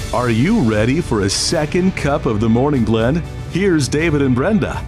Are you ready for a second cup of the Morning Blend? Here's David and Brenda.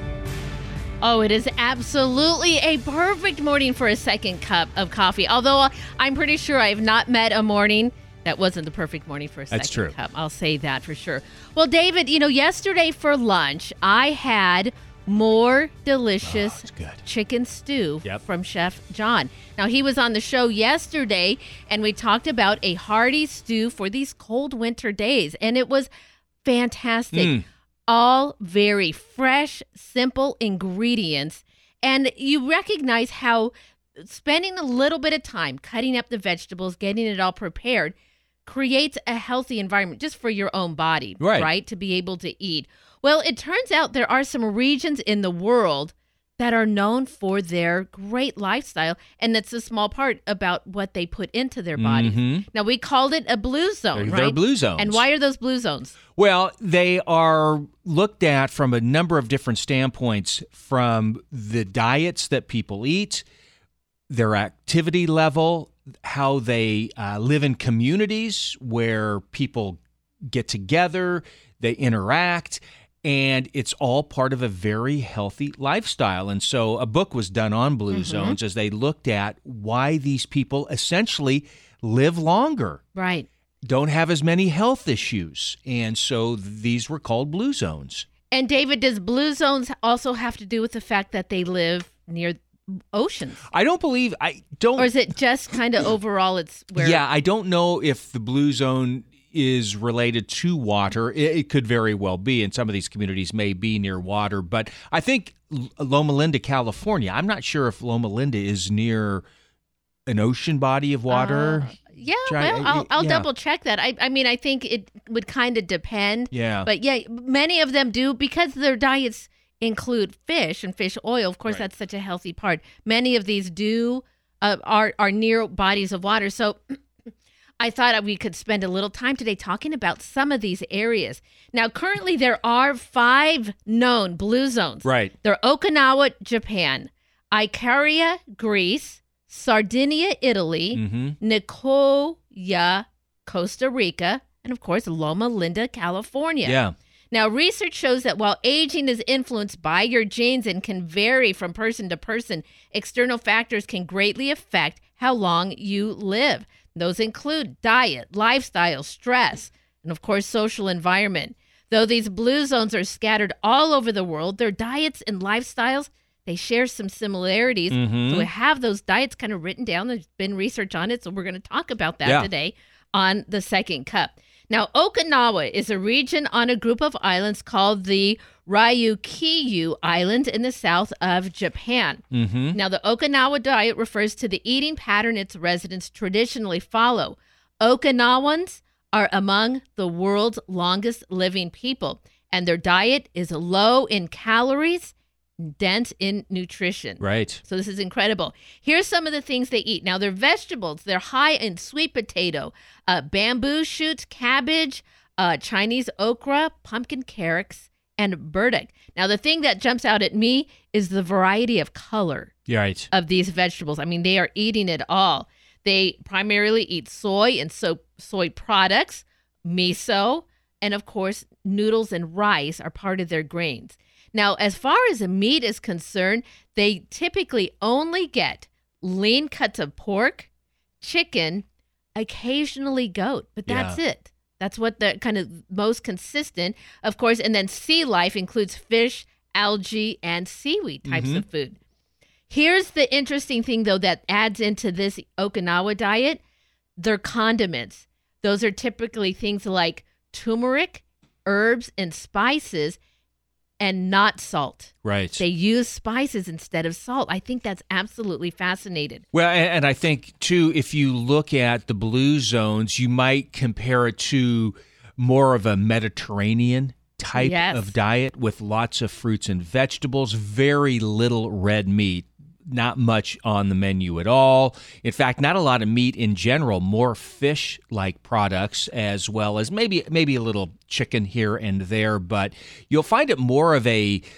Oh, it is absolutely a perfect morning for a second cup of coffee. Although I'm pretty sure I have not met a morning that wasn't the perfect morning for a second cup. I'll say that for sure. Well, David, yesterday for lunch, I had more delicious chicken stew from Chef John. Now, he was on the show yesterday, and we talked about a hearty stew for these cold winter days, and it was fantastic. All very fresh, simple ingredients, and you recognize how spending a little bit of time cutting up the vegetables, getting it all prepared, creates a healthy environment just for your own body, right? To be able to eat. Well, it turns out there are some regions in the world that are known for their great lifestyle, and that's a small part about what they put into their bodies. Now, we called it a blue zone, right? They're blue zones. And why are those blue zones? Well, they are looked at from a number of different standpoints, from the diets that people eat, their activity level, how they live in communities where people get together, they interact, and it's all part of a very healthy lifestyle. And so a book was done on blue zones as they looked at why these people essentially live longer. Right. Don't have as many health issues. And so these were called blue zones. And David, does blue zones also have to do with the fact that they live near oceans? I don't. Or is it just kind of overall it's where... Yeah, I don't know if the blue zone is related to water. It could very well be, and some of these communities may be near water. But I think Loma Linda, California, I'm not sure if Loma Linda is near an ocean body of water. I'll double check that. I mean, I think it would kind of depend. Yeah. But yeah, many of them do, because their diets include fish and fish oil. Of course, that's such a healthy part. Many of these are near bodies of water. So I thought we could spend a little time today talking about some of these areas. Now, currently there are 5 known blue zones. Right. They're Okinawa, Japan, Icaria, Greece, Sardinia, Italy, Nicoya, Costa Rica, and of course, Loma Linda, California. Yeah. Now, research shows that while aging is influenced by your genes and can vary from person to person, external factors can greatly affect how long you live. Those include diet, lifestyle, stress, and of course, social environment. Though these blue zones are scattered all over the world, their diets and lifestyles, they share some similarities. So we have those diets kind of written down. There's been research on it, so we're going to talk about that today on the Second Cup. Now, Okinawa is a region on a group of islands called the Ryukyu Island in the south of Japan. Now, the Okinawa diet refers to the eating pattern its residents traditionally follow. Okinawans are among the world's longest living people, and their diet is low in calories, dense in nutrition. Right. So this is incredible. Here's some of the things they eat. Now, they're vegetables. They're high in sweet potato, bamboo shoots, cabbage, Chinese okra, pumpkin carrots, and burdock. Now, the thing that jumps out at me is the variety of color of these vegetables. I mean, they are eating it all. They primarily eat soy and soy products, miso, and of course, noodles and rice are part of their grains. Now, as far as the meat is concerned, they typically only get lean cuts of pork, chicken, occasionally goat, but that's it. That's what the kind of most consistent, of course. And then sea life includes fish, algae, and seaweed types of food. Here's the interesting thing, though, that adds into this Okinawa diet, their condiments. Those are typically things like turmeric, herbs, and spices, and not salt. Right. They use spices instead of salt. I think that's absolutely fascinating. Well, and I think, too, if you look at the blue zones, you might compare it to more of a Mediterranean type of diet with lots of fruits and vegetables, very little red meat. Not much on the menu at all. In fact, not a lot of meat in general, more fish-like products, as well as maybe a little chicken here and there, but you'll find it more of a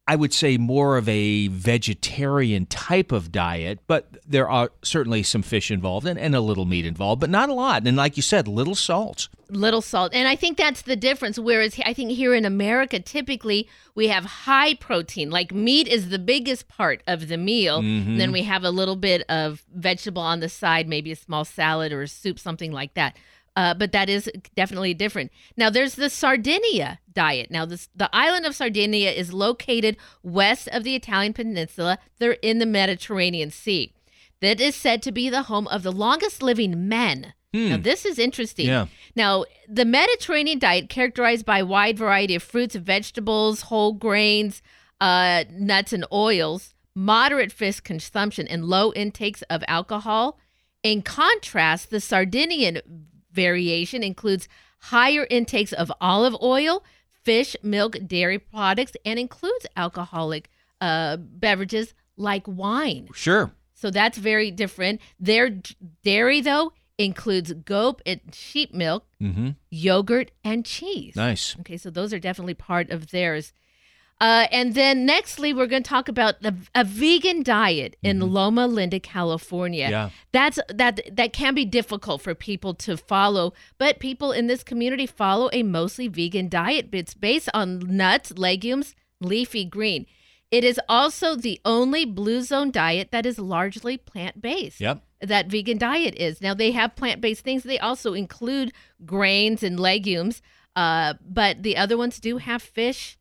I would say more of a vegetarian type of diet, but there are certainly some fish involved and a little meat involved, but not a lot. And like you said, little salt. Little salt. And I think that's the difference. Whereas I think here in America, typically we have high protein. Like meat is the biggest part of the meal. And then we have a little bit of vegetable on the side, maybe a small salad or a soup, something like that. But that is definitely different. Now, there's the Sardinia diet. Now, the island of Sardinia is located west of the Italian peninsula. They're in the Mediterranean Sea. That is said to be the home of the longest living men. Now, this is interesting. Yeah. Now, the Mediterranean diet, characterized by a wide variety of fruits, vegetables, whole grains, nuts, and oils, moderate fish consumption, and low intakes of alcohol. In contrast, the Sardinian variation includes higher intakes of olive oil, fish, milk, dairy products, and includes alcoholic beverages like wine. Sure. So that's very different. Their dairy, though, includes goat and sheep milk, yogurt, and cheese. Nice. Okay, so those are definitely part of theirs. And then nextly, we're going to talk about a vegan diet in Loma Linda, California. Yeah. That can be difficult for people to follow, but people in this community follow a mostly vegan diet. It's based on nuts, legumes, leafy green. It is also the only Blue Zone diet that is largely plant-based. Yep. That vegan diet is. Now, they have plant-based things. They also include grains and legumes, but the other ones do have fish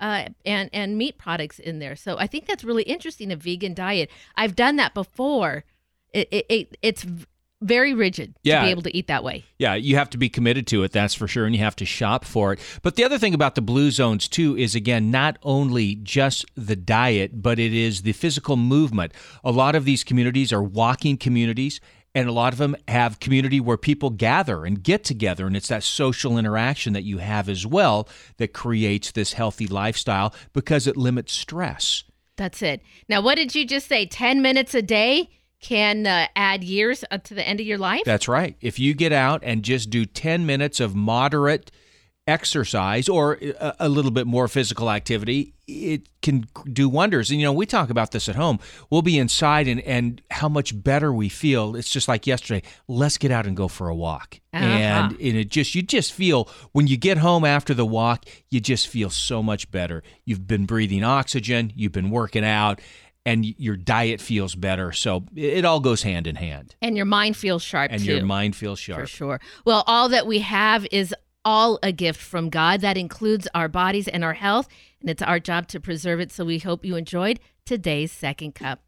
and meat products in there. So I think that's really interesting, a vegan diet. I've done that before. It's very rigid to be able to eat that way. Yeah, you have to be committed to it, that's for sure, and you have to shop for it. But the other thing about the Blue Zones, too, is, again, not only just the diet, but it is the physical movement. A lot of these communities are walking communities, and a lot of them have community where people gather and get together, and it's that social interaction that you have as well that creates this healthy lifestyle because it limits stress. That's it. Now, what did you just say? 10 minutes a day can add years to the end of your life? That's right. If you get out and just do 10 minutes of moderate exercise or a little bit more physical activity, it can do wonders. And, we talk about this at home. We'll be inside and how much better we feel. It's just like yesterday. Let's get out and go for a walk. And you just feel, when you get home after the walk, you just feel so much better. You've been breathing oxygen. You've been working out. And your diet feels better. So it all goes hand in hand. And your mind feels sharp, too. And your mind feels sharp. For sure. Well, all that we have is all a gift from God. That includes our bodies and our health. And it's our job to preserve it. So we hope you enjoyed today's Second Cup.